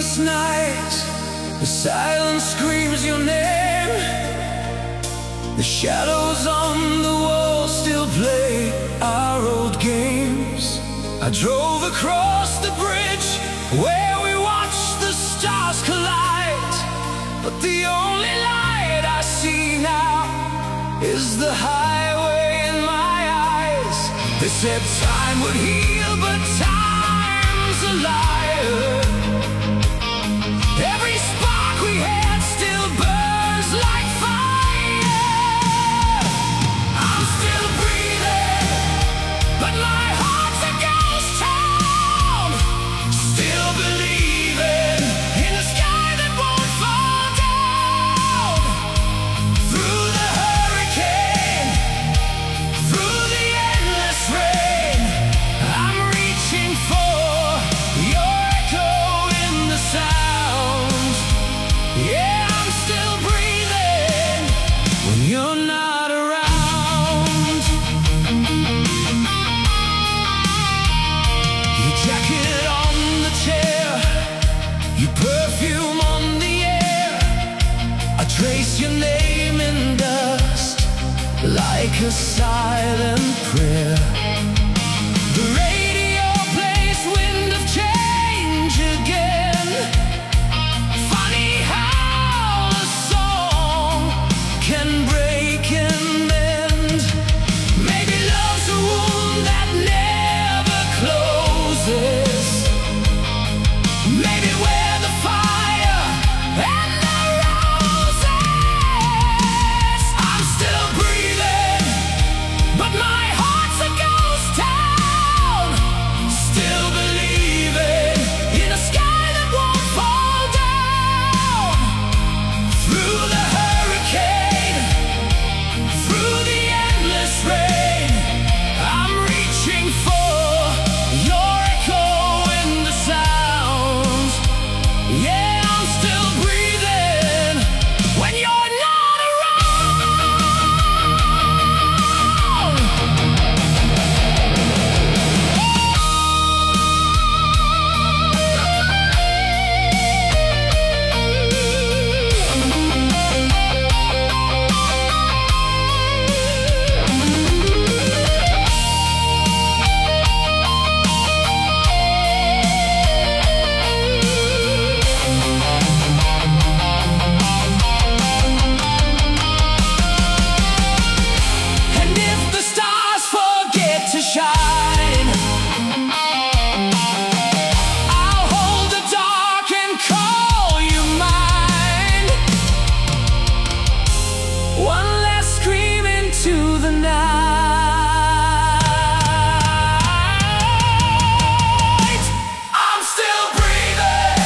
dreamless night, the silence screams your name. The shadows on the wall still play our old games. I drove across the bridge where we watched the stars collide, but the only light I see now is the highway in my eyes. They said time would heal, but time's a liar. Every spark we had still burns like fire. I'm still breathing, but my heart's a ghost town. Still believing in a sky that won't fall down. Through the hurricane, through the endless rain, I'm reaching for your echo in the sound. Yeah, I'm still breathing when you're not around. Your jacket on the chair, your perfume on the air. I trace your name in dust like a silent prayer. The radio plays Wind of Change again. Funny how a song can break and mend. Maybe love's a wound that never closes. Maybe we're the fire and the roses. I'm still breathing, but my heart's a ghost town. Still believing in a sky that won't fall down. Through the hurricane, through the endless rain, I'm reaching for your echo in the sound. Yeah, I'm still breathing when you're not around. And if the stars forget to shine, I'll hold the dark and call you mine. One last scream into the night. I'm still breathing,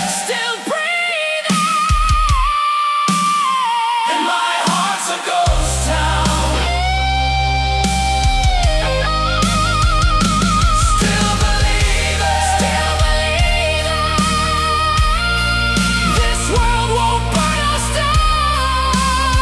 and my heart's a ghost town. Still believing, this world won't burn us down.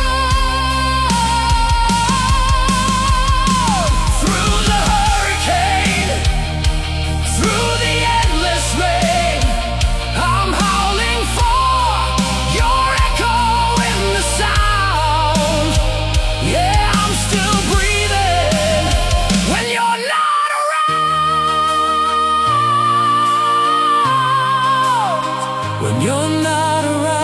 Through the hurricane, through the endless rain, I'm howling for your echo in the sound. Yeah, I'm still breathing when you're not around. When you're not around.